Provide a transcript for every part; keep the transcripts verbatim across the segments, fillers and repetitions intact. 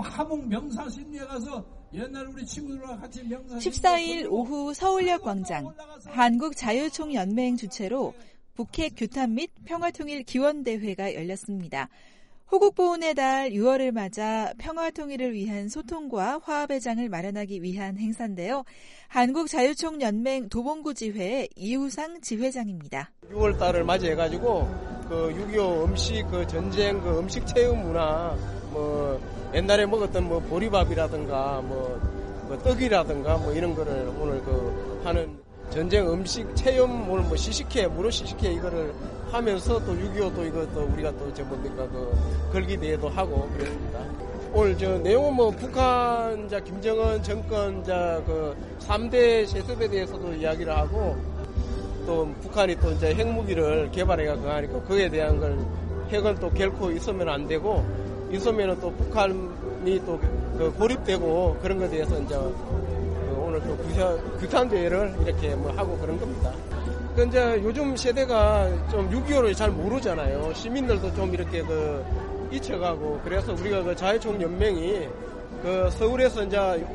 하몽 명사신리에 가서 옛날 우리 친구들과 같이 명사. 십사일 오후 서울역 광장 한국자유총연맹 주최로 북핵 규탄 및 평화통일 기원대회가 열렸습니다. 호국보훈의 달 유월을 맞아 평화통일을 위한 소통과 화합의 장을 마련하기 위한 행사인데요. 한국자유총연맹 도봉구지회 이우상 지회장입니다. 유월 달을 맞이해가지고 그 육이오 음식, 그 전쟁, 그 음식 체험 문화, 뭐 옛날에 먹었던 뭐 보리밥이라든가 뭐, 뭐 떡이라든가 뭐 이런 거를 오늘 그 하는 전쟁 음식 체험 오늘 뭐 시식회, 무료 시식회 이거를 하면서 또 육이오 또 이거 또 우리가 또 저 뭡니까 그 걸기대회도 하고 그랬습니다. 오늘 저 내용은 뭐 북한 자 김정은 정권 자 그 삼 대 세습에 대해서도 이야기를 하고 또 북한이 또 이제 핵무기를 개발해가 그 하니까 그에 대한 걸 핵은 또 결코 있으면 안 되고 있으면은 또 북한이 또 그 고립되고 그런 것에 대해서 이제 오늘 또 규탄 대회를 이렇게 뭐 하고 그런 겁니다. 그 이제 요즘 세대가 좀 육이오를 잘 모르잖아요. 시민들도 좀 이렇게 그 잊혀가고 그래서 우리가 그 자유총연맹이 그 서울에서 이제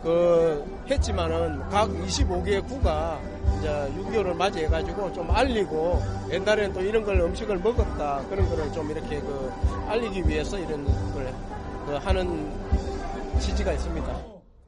그 했지만은 각 이십오 개 구가 이제 육이오를 맞이해가지고 좀 알리고 옛날에는 또 이런 걸 음식을 먹었다 그런 거를 좀 이렇게 그 알리기 위해서 이런 걸 그 하는 취지가 있습니다.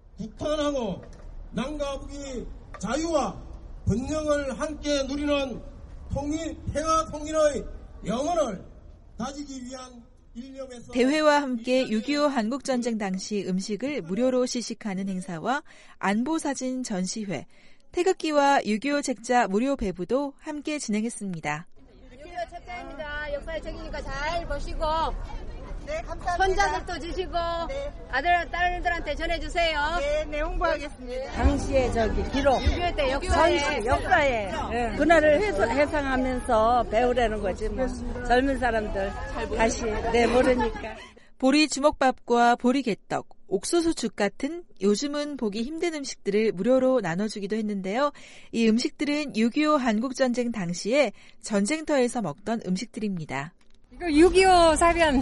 북한하고 남과 북이 자유와 번영을 함께 누리는 통일, 평화 통일의 영원을 다지기 위한 일념에서 대회와 함께 육이오 한국전쟁 당시 음식을 무료로 시식하는 행사와 안보사진 전시회, 태극기와 육이오 책자 무료 배부도 함께 진행했습니다. 육이오 책자입니다. 역사의 책이니까 잘 보시고 네, 감사합니다. 손자들도 주시고 네. 아들, 딸들한테 전해주세요. 네, 네, 홍보하겠습니다. 당시에 저기 기록, 육이오 때 역사에, 전시, 역사에 네. 그날을 회사, 해상하면서 배우라는 거지 뭐. 젊은 사람들 다시 네 모르니까. 보리 주먹밥과 보리개떡, 옥수수죽 같은 요즘은 보기 힘든 음식들을 무료로 나눠주기도 했는데요. 이 음식들은 육이오 한국전쟁 당시에 전쟁터에서 먹던 음식들입니다. 이거 육이오 사변,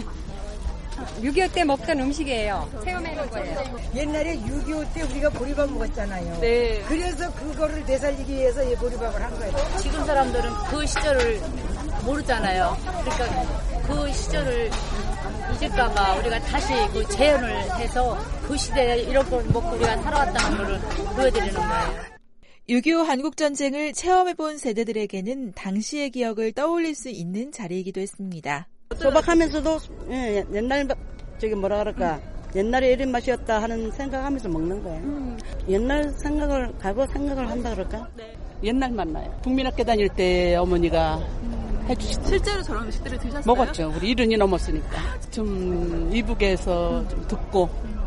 육이오 때 먹던 음식이에요. 체험해본 거예요. 옛날에 육이오 때 우리가 보리밥 먹었잖아요. 네. 그래서 그거를 되살리기 위해서 이 보리밥을 한 거예요. 지금 사람들은 그 시절을 모르잖아요. 그러니까 그 시절을 잊을까봐 우리가 다시 그 재현을 해서 그 시대에 이런 걸 먹고 우리가 살아왔다는 걸 보여드리는 거예요. 육이오 한국전쟁을 체험해본 세대들에게는 당시의 기억을 떠올릴 수 있는 자리이기도 했습니다. 소박하면서도 예, 옛날 저기 뭐라 그럴까 옛날에 이런 맛이었다 하는 생각하면서 먹는 거예요. 음. 옛날 생각을 과거 생각을 한다 그럴까? 네. 옛날 맛나요. 국민학교 다닐 때 어머니가 음. 해주시죠. 실제로 저런 음식들을 드셨어요? 먹었죠. 우리 이른이 넘었으니까. 좀 이북에서 음. 좀 듣고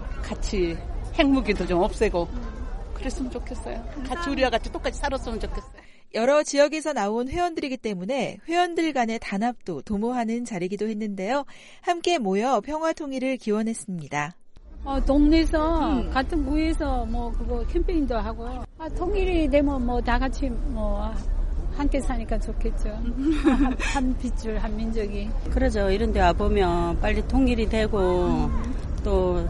같이 핵무기도 좀 없애고 그랬으면 좋겠어요. 같이 우리와 같이 똑같이 살았으면 좋겠어요. 여러 지역에서 나온 회원들이기 때문에 회원들 간의 단합도 도모하는 자리이기도 했는데요. 함께 모여 평화통일을 기원했습니다. 어, 동네에서 음. 같은 구에서 뭐 그거 캠페인도 하고 아, 통일이 되면 뭐 다 같이 뭐 함께 사니까 좋겠죠. 한, 한 핏줄 한 민족이. 그러죠. 이런 데 와보면 빨리 통일이 되고 음. 또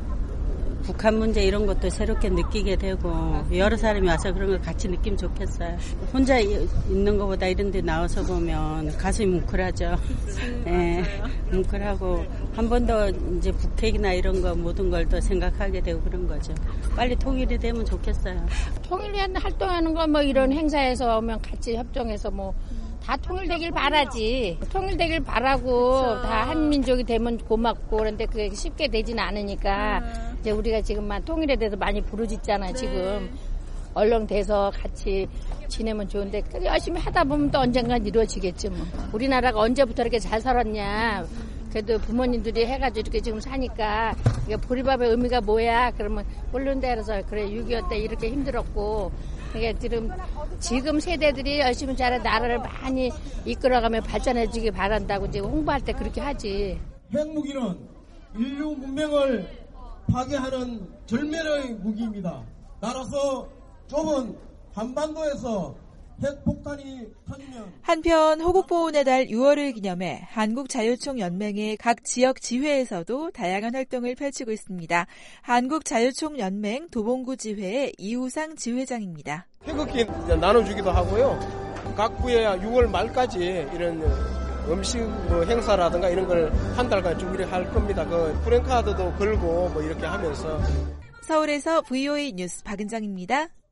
북한 문제 이런 것도 새롭게 느끼게 되고 여러 사람이 와서 그런 걸 같이 느끼면 좋겠어요. 혼자 있는 것보다 이런 데 나와서 보면 가슴이 뭉클하죠. 네, 뭉클하고 한 번 더 이제 북핵이나 이런 거 모든 걸 더 생각하게 되고 그런 거죠. 빨리 통일이 되면 좋겠어요. 통일 활동하는 거 뭐 이런 행사에서 오면 같이 협정해서 뭐 다 통일되길 바라지. 통일되길 바라고 그렇죠. 다 한민족이 되면 고맙고 그런데 그게 쉽게 되지는 않으니까 음. 이제 우리가 지금만 통일에 대해서 많이 부르짖잖아요. 네. 지금 얼른 돼서 같이 지내면 좋은데 열심히 하다 보면 또 언젠간 이루어지겠지 뭐. 우리나라가 언제부터 이렇게 잘 살았냐. 그래도 부모님들이 해가지고 이렇게 지금 사니까 이게 보리밥의 의미가 뭐야? 그러면 모르는데 그래서 그래 육이오 때 이렇게 힘들었고 그러니까 지금 지금 세대들이 열심히 잘 나라를 많이 이끌어가며 발전해주기 바란다고 지금 홍보할 때 그렇게 하지. 핵무기는 인류 문명을 파괴하는 절멸의 무기입니다. 따라서 좁은 한반도에서 핵폭탄이 터지면 한편 호국보훈의 달 유월을 기념해 한국자유총연맹의 각 지역 지회에서도 다양한 활동을 펼치고 있습니다. 한국자유총연맹 도봉구 지회의 이우상 지회장입니다. 태극기 나눠주기도 하고요. 각 구에 유월 말까지 이런 음식 뭐 행사라든가 이런 걸 한 달간 준비를 할 겁니다. 그 프랜카드도 걸고 뭐 이렇게 하면서. 서울에서 브이오에이 뉴스 박은정입니다.